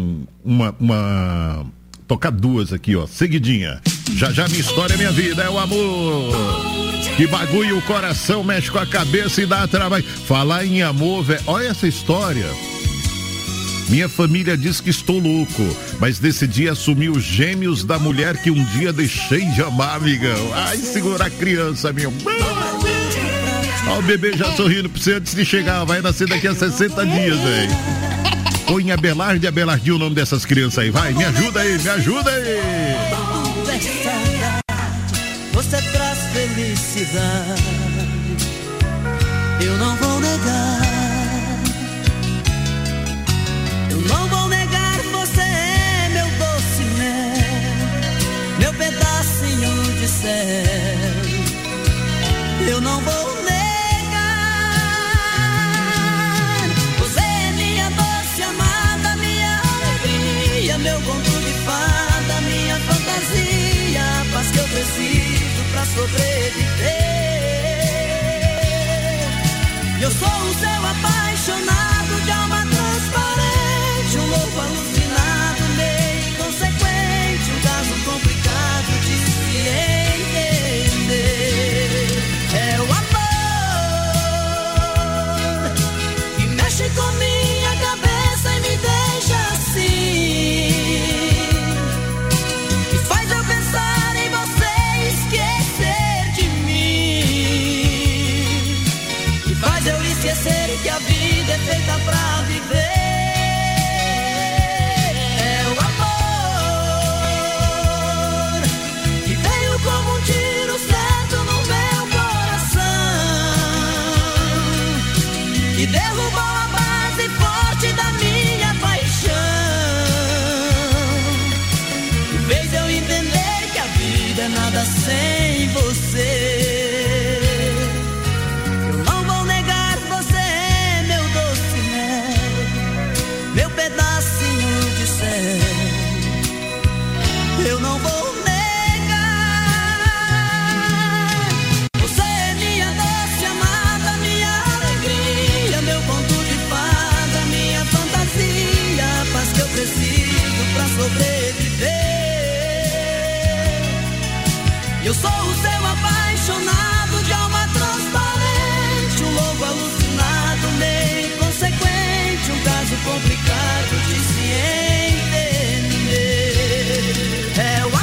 tocar duas aqui, ó, seguidinha. Já minha história é minha vida, é o amor. Que bagulho, o coração mexe com a cabeça e dá trabalho. Falar em amor, velho, olha essa história. Minha família diz que estou louco, mas decidi assumir os gêmeos da mulher que um dia deixei de amar, amigão. Ai, segura a criança, meu. Ó, o bebê já sorrindo pra você antes de chegar, vai nascer daqui a 60 dias, velho. Põe Abelardinho o nome dessas crianças aí, vai, me ajuda aí. Você traz felicidade, eu não vou negar. Eu não vou negar, você é meu doce mel, meu pedacinho de céu. Eu não vou negar, você é minha doce amada, minha alegria, meu conto de fada, minha fantasia, a paz que eu preciso pra sobreviver. Eu sou o seu apaixonado de alma transparente, um louco alucinado, meio inconsequente, um caso complicado de se entender. É o amor que mexe com minha cabeça e me deixa assim, que faz eu pensar em você e esquecer de mim, que faz eu esquecer que a vida é feita pra viver. É o amor que veio como um tiro certo no meu coração, que derrubou a base forte da minha paixão, que fez eu entender que a vida é nada sem você. Eu não vou negar, você é meu doce mel, meu pedacinho de céu. Eu não vou negar, você é minha doce amada, minha alegria, meu conto de fada, minha fantasia, a paz que eu preciso pra sobreviver. Eu sou o seu apaixonado de alma transparente, um louco alucinado, meio inconsequente, um caso complicado de se entender. É o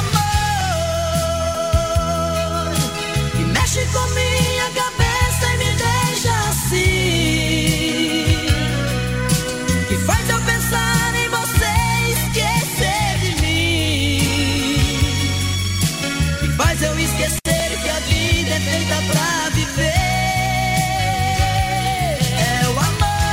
amor que mexe com minha cabeça e me deixa assim, que faz eu pensar em você e esquecer de mim, que faz eu esquecer que a vida é feita pra viver. É o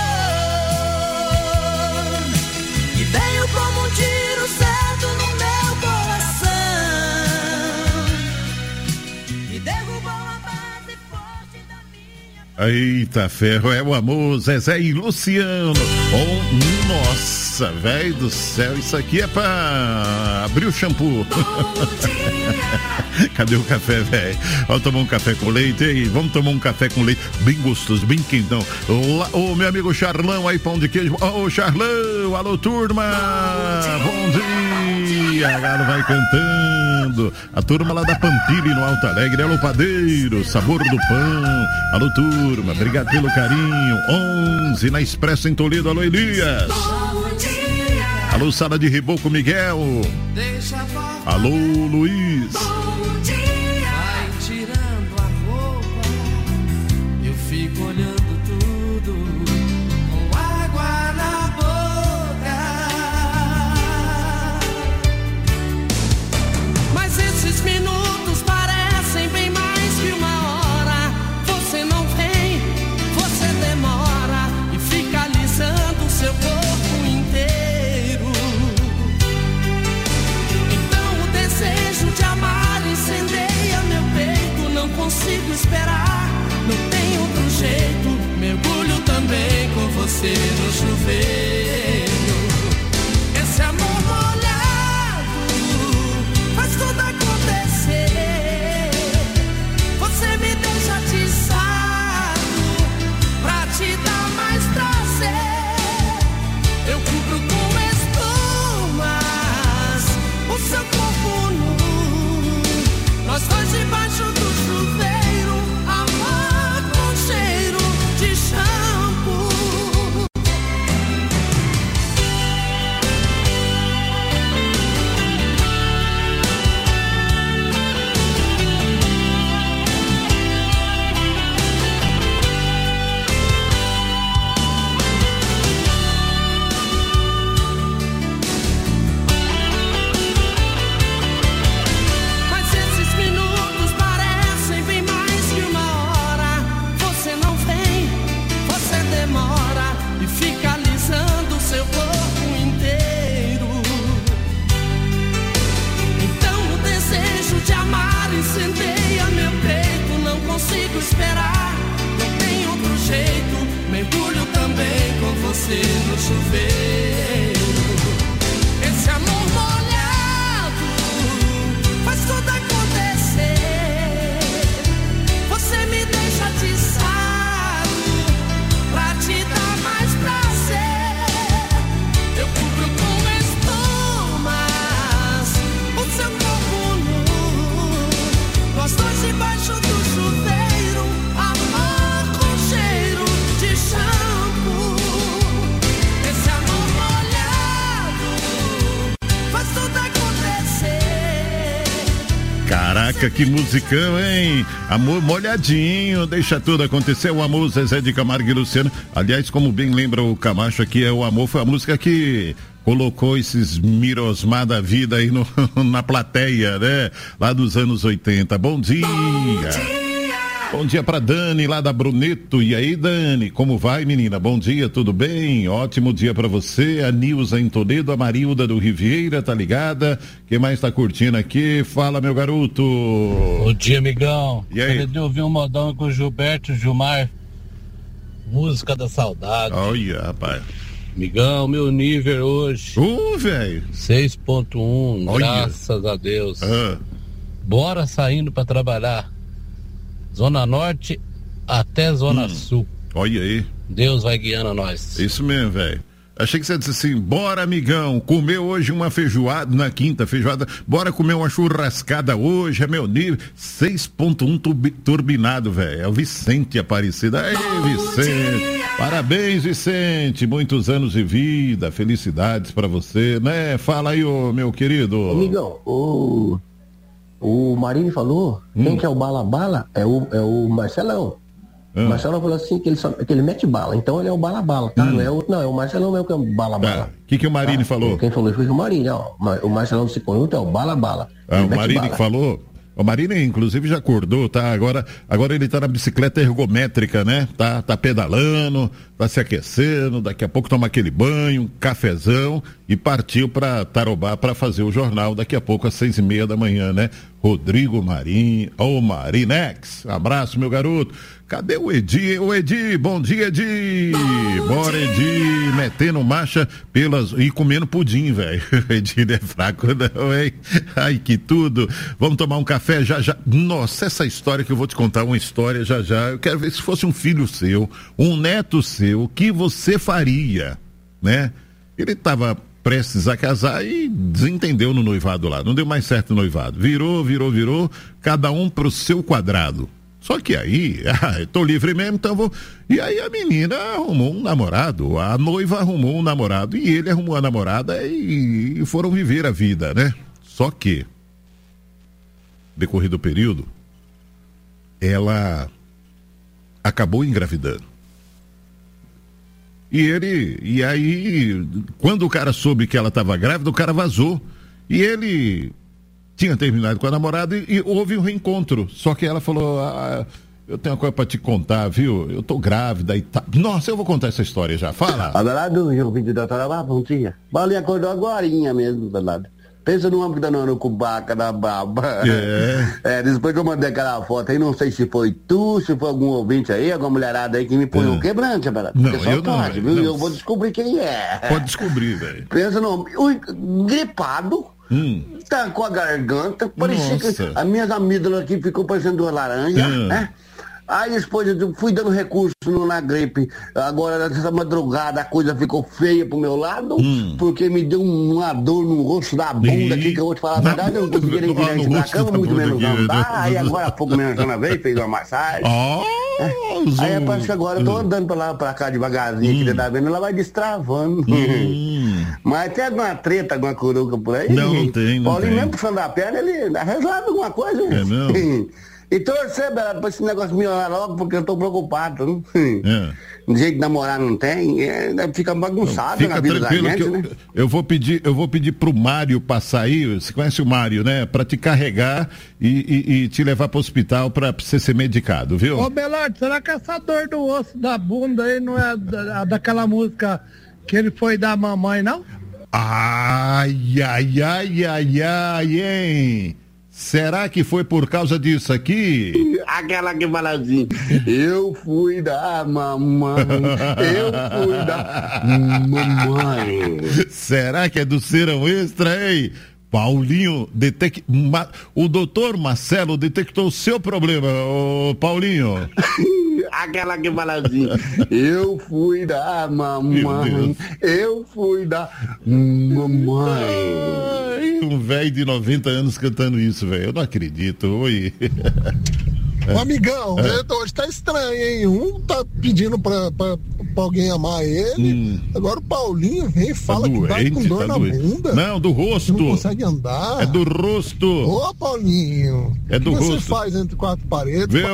amor que veio como um tiro certo no meu coração, que derrubou a base forte da minha. Eita ferro, é o amor, Zezé e Luciano. Nossa, velho do céu, isso aqui é pra abrir o shampoo. Cadê o café, velho? Vamos tomar um café com leite aí. Vamos tomar um café com leite bem gostoso, bem quentão. Ô, meu amigo Charlão aí, pão de queijo. Ô, Charlão, alô, turma. Bom dia. A Galo vai cantando. A turma lá da Pampilha, no Alto Alegre. Alô, padeiro, sabor do pão. Alô, turma, obrigado pelo carinho. 11 na Expresso em Toledo. Alô, Elias. Alô, Sala de Reboco, Miguel. Alô, Luiz. Bom dia. Vai tirando a roupa, eu fico olhando tudo com água na boca. Mas esses minutos parecem bem mais que uma hora. Você não vem, você demora e fica alisando o seu corpo inteiro. Então o desejo de amar incendeia meu peito. Não consigo esperar, não tem outro jeito. Mergulho também com você no chuveiro. Esse amor molhado faz tudo acontecer. Você me deixa atiçado pra te dar mais prazer. Eu cubro com espumas o seu corpo nu. Nós dois debaixo do chuveiro, amor com cheiro de shampoo. Mas esses minutos parecem bem mais que uma hora. Você não vem, você demora e fica alisando o seu corpo inteiro. Então o desejo de amar incendeia meu peito. Não consigo esperar, não tem outro jeito. Mergulho também com você no chuveiro. Esse amor molhado faz tudo acontecer. Você me deixa atiçado pra te dar mais prazer. Eu cubro com espumas o seu corpo nu. Nós dois debaixo do chuveiro, amor com cheiro de shampoo. Esse amor molhado faz tudo acontecer. Caraca, que musicão, hein? Amor molhadinho, deixa tudo acontecer. O Amor, Zezé de Camargo e Luciano. Aliás, como bem lembra o Camacho aqui, O Amor foi a música que colocou esses Mirosmar da vida aí na plateia, né? Lá dos anos 80. Bom dia! Bom dia pra Dani, lá da Bruneto. E aí, Dani, como vai, menina? Bom dia, tudo bem? Ótimo dia pra você. A Nilza em Toledo, a Marilda do Riviera, tá ligada? Quem mais tá curtindo aqui? Fala, meu garoto. Bom dia, amigão. E aí? Acabei de ouvir um modão com o Gilberto Gilmar. Música da saudade. Olha, rapaz. Amigão, meu nível hoje. Velho. 6.1, Olha. graças a Deus. Bora saindo pra trabalhar. Zona Norte até Zona Sul. Olha aí. Deus vai guiando nós. Isso mesmo, velho. Achei que você disse assim, bora, amigão, comer hoje uma feijoada, na quinta feijoada, bora comer uma churrascada hoje, é meu nível, 6.1 turbinado, velho, é o Vicente Aparecido. Aí, Vicente, parabéns, Vicente, muitos anos de vida, felicidades pra você, né? Fala aí, ô, meu querido. Amigão, o Marinho falou, quem que é o Bala Bala? É o Marcelão. O Marcelão falou assim que ele mete bala, então ele é o Bala Bala, tá? Não é o outro, não, é o Marcelão mesmo que é o Bala Bala. O que o Marinho falou? Quem falou foi o Marinho, ó. O Marcelão do Ciconhuto é o Bala Bala. O Marinho que falou. O Marinho, inclusive, já acordou, tá? Agora ele tá na bicicleta ergométrica, né? Tá pedalando, tá se aquecendo, daqui a pouco toma aquele banho, cafezão e partiu pra Tarobá pra fazer o jornal daqui a pouco às 6:30 da manhã, né? Rodrigo Marinho, ô Marinex, abraço meu garoto. Cadê o Edi? O Edi, bom dia, Edi. Bora, Edi, metendo marcha e comendo pudim, velho. O Edi não é fraco não, hein? Ai, que tudo. Vamos tomar um café já. Nossa, essa história que eu vou te contar, uma história já. Eu quero ver se fosse um filho seu, um neto seu, o que você faria, né? Ele tava prestes a casar e desentendeu no noivado lá, não deu mais certo o noivado, virou, cada um pro seu quadrado. Só que aí, eu tô livre mesmo, então vou. E aí a menina arrumou um namorado, a noiva arrumou um namorado e ele arrumou a namorada e foram viver a vida, né? Só que, decorrido do período, ela acabou engravidando. E aí, quando o cara soube que ela estava grávida, o cara vazou. E ele tinha terminado com a namorada e houve um reencontro. Só que ela falou, eu tenho uma coisa pra te contar, viu? Eu tô grávida e tá. Nossa, eu vou contar essa história já. Fala. Abelardo, João Vídeo da Tarabá, bom dia. Paulinho acordou agorinha mesmo, Abelardo. Pensa no homem que tá no cubaca da baba. Depois que eu mandei aquela foto aí, não sei se foi tu, se foi algum ouvinte aí, alguma mulherada aí que me põe o quebrante, Abelardo. Não, porque só eu pode, não, viu? não. Eu vou descobrir quem é. Pode descobrir, velho. Pensa no homem, gripado. Tá com a garganta, parecia que as minhas amígdalas aqui ficou parecendo duas laranjas, né? Aí depois eu fui dando recurso na gripe. Agora, nessa madrugada, a coisa ficou feia pro meu lado, porque me deu uma dor no rosto da bunda aqui, que eu vou te falar a verdade, eu não conseguia nem tirar isso da cama, muito menos andar. Aí agora há pouco minha Jana veio, fez uma massagem. Aí parece que agora eu tô andando pra lá, pra cá devagarzinho, que tá vendo, ela vai destravando. Mas tem alguma treta, alguma curuca por aí? Não tem. Paulinho, mesmo puxando a perna, ele resolve alguma coisa. Não. E torcer, Belardo, pra esse negócio melhorar logo, porque eu tô preocupado. De jeito de namorar não tem, fica bagunçado fica na vida da gente, que né? eu vou pedir pro Mário passar aí, você conhece o Mário, né? Pra te carregar e te levar pro hospital pra você ser medicado, viu? Ô, Belardo, será que essa dor do osso da bunda aí não é daquela música que ele foi da mamãe, não? Ai, hein? Será que foi por causa disso aqui? Aquela que fala assim, eu fui da mamãe, eu fui da mamãe. Será que é do Serão Extra, hein? Paulinho, o doutor Marcelo detectou o seu problema, ô Paulinho. Aquela que fala assim, eu fui da mamãe, eu fui da mamãe. Um velho de 90 anos cantando isso, velho, eu não acredito, oi. Ô, amigão, hoje tá estranho, hein? Um tá pedindo pra alguém amar ele, agora o Paulinho vem e fala que vai com dor na bunda. Não, do rosto. Não consegue andar. É do rosto. Ô, Paulinho, é do rosto. O que você faz entre quatro paredes? Vê,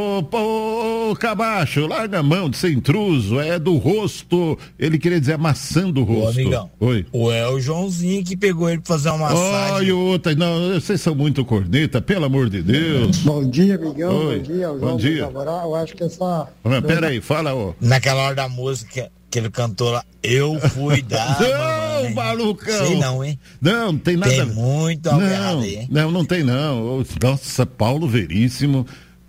ô, Cabacho, larga a mão de ser intruso, é do rosto. Ele queria dizer amassando o rosto. Ô, amigão. Oi. O Joãozinho que pegou ele pra fazer uma massagem. Olha outra, não, vocês são muito corneta, pelo amor de Deus. Bom dia, amigão. Oi. Bom dia, Bom dia. Eu acho que essa... Pera aí, fala, ó. Naquela hora da música que ele cantou lá, eu fui dar. Não, malucão. Sei não, hein? Não tem nada. Tem muito algo errado aí, hein? Não tem não. Nossa, Paulo Veríssimo,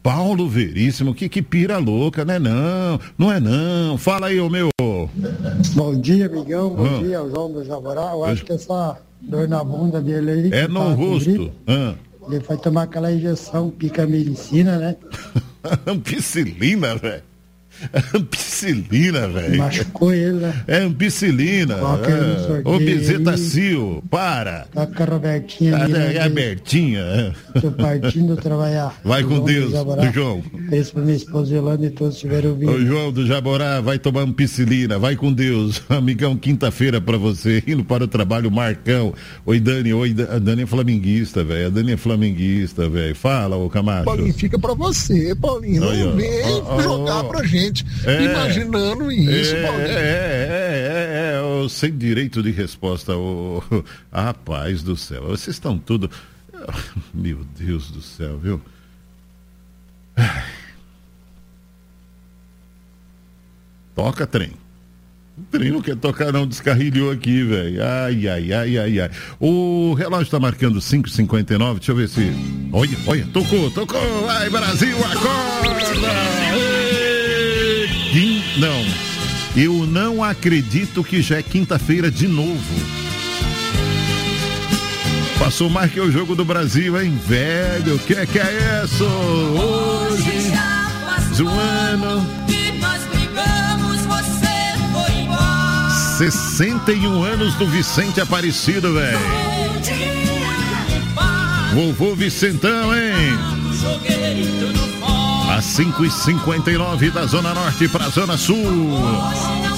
que pira louca, né? Não é não. Fala aí, ô meu. Bom dia, amigão. Bom dia, o João do Jaborá. Eu acho que essa dor na bunda dele aí... É no rosto. Ele vai tomar aquela injeção picamicina, né? Ampicilina, velho. Ampicilina, velho. Machucou ele, né? É ampicilina. Ô, Bezetacil, para. Tá com a Robertinha. Abertinha. Tô partindo trabalhar. Vai com Deus, do João. Beijo pra minha esposa Yolanda e todos estiveram ouvindo. Ô, João do Jaborá, vai tomar ampicilina. Vai com Deus. Amigão, quinta-feira pra você. Indo para o trabalho, Marcão. Oi, Dani. A Dani é flamenguista, velho. A Dani é flamenguista, velho. Fala, ô Camacho. Paulinho, fica pra você, Paulinho. Não vem jogar pra gente. Imaginando isso, Paulinho. Sem direito de resposta, rapaz do céu, vocês estão tudo, meu Deus do céu, viu? Toca trem. O trem não quer tocar não, descarrilhou aqui, velho. Ai. O relógio tá marcando 5h59, deixa eu ver se... Olha, tocou. Vai, Brasil, acorda! Não, eu não acredito que já é quinta-feira de novo. Passou mais que o jogo do Brasil, hein, velho? Que é isso? Hoje, zoando... 61 anos do Vicente Aparecido, velho. Vovô Vicentão, hein? Às 5h59 da Zona Norte pra Zona Sul.